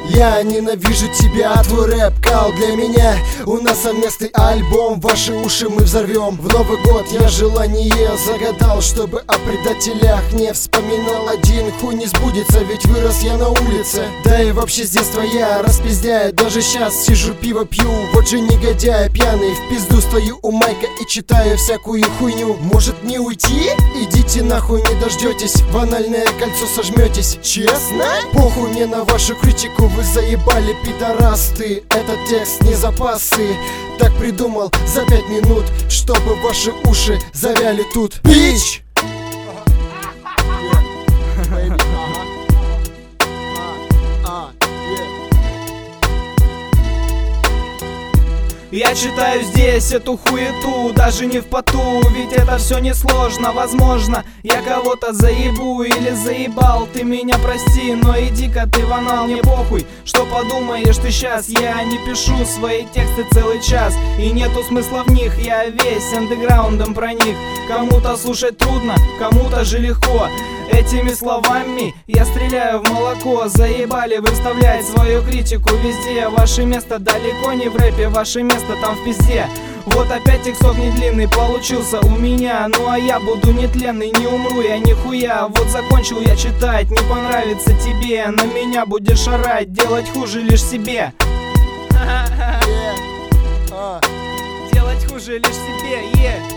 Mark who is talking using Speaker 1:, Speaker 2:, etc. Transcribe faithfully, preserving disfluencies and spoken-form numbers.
Speaker 1: Я ненавижу тебя, твой рэп кал для меня. У нас совместный альбом, ваши уши мы взорвем. В Новый год я желание загадал, чтобы о предателях не вспоминал. Один хуй не сбудется, ведь вырос я на улице. Да и вообще с детства я распиздяю. Даже сейчас сижу, пиво пью, вот же негодяй пьяный. В пизду стою у майка и читаю всякую хуйню. Может не уйти? Идите нахуй, не дождетесь. В анальное кольцо сожметесь. Честно? Похуй мне на вашу критику, вы заебали, пидорасты. Этот текст не запасы. Так придумал за пять минут, чтобы ваши уши завяли тут. Бич!
Speaker 2: Я читаю здесь эту хуету, даже не в поту, ведь это все несложно. Возможно, я кого-то заебу или заебал, ты меня прости, но иди-ка ты в анал, мне похуй, что подумаешь ты сейчас. Я не пишу свои тексты целый час, и нету смысла в них, я весь андеграундом проник. Кому-то слушать трудно, кому-то же легко. Этими словами я стреляю в молоко. Заебали вы вставлять свою критику везде. Ваше место далеко не в рэпе, ваше место там в пизде. Вот опять тексток не длинный получился у меня. Ну а я буду нетленный, не умру я нихуя. Вот закончил я читать, не понравится тебе. На меня будешь орать, делать хуже лишь себе. Делать хуже лишь себе, yeah.